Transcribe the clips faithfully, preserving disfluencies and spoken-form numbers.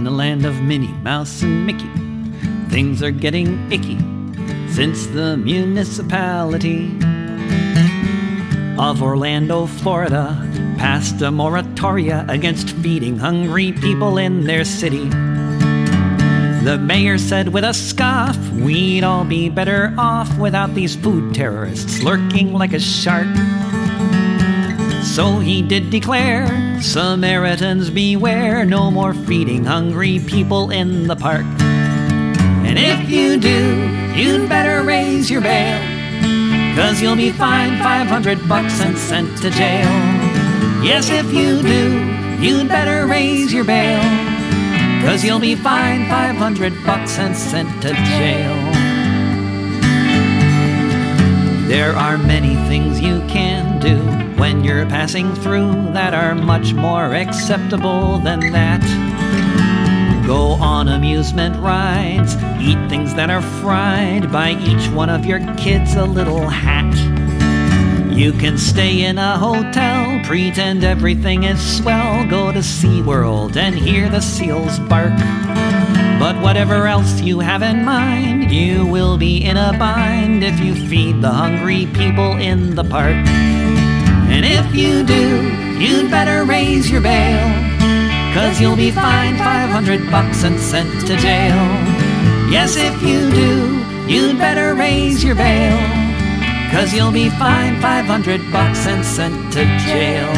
the land of Minnie Mouse and Mickey, things are getting icky since the municipality of Orlando, Florida passed a moratoria against feeding hungry people in their city. The mayor said with a scoff, we'd all be better off without these food terrorists lurking like a shark. So he did declare, Samaritans beware, no more feeding hungry people in the park. And if you do, you'd better raise your bail, 'cause you'll be fined five hundred bucks and sent to jail. Yes, if you do, you'd better raise your bail, 'cause you'll be fined five hundred bucks and sent to jail. There are many things you can do when you're passing through that are much more acceptable than that. Go on amusement rides, eat things that are fried, buy each one of your kids a little hat. You can stay in a hotel, pretend everything is swell, go to SeaWorld and hear the seals bark. But whatever else you have in mind, you will be in a bind if you feed the hungry people in the park. And if you do, you'd better raise your bail, 'cause you'll be fined five hundred bucks and sent to jail. Yes, if you do, you'd better raise your bail, 'cause you'll be fined five hundred bucks and sent to jail.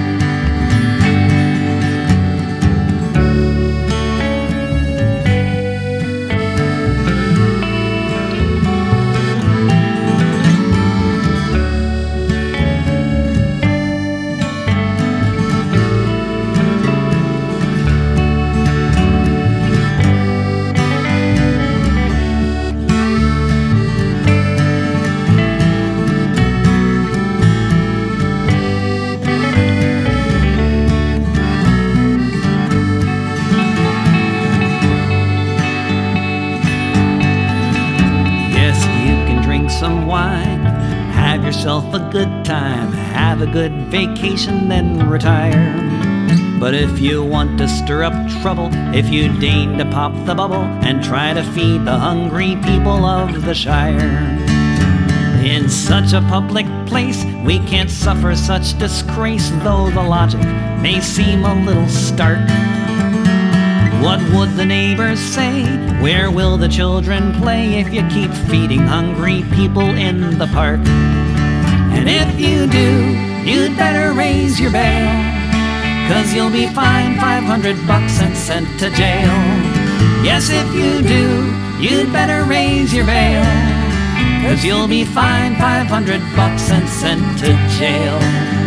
Some wine, have yourself a good time, have a good vacation, then retire. But if you want to stir up trouble, if you deign to pop the bubble and try to feed the hungry people of the Shire, in such a public place we can't suffer such disgrace, though the logic may seem a little stark. What would the neighbors say? Where will the children play if you keep feeding hungry people in the park? And if you do, you'd better raise your bail, 'cause you'll be fined five hundred bucks and sent to jail. Yes, if you do, you'd better raise your bail, 'cause you'll be fined five hundred bucks and sent to jail.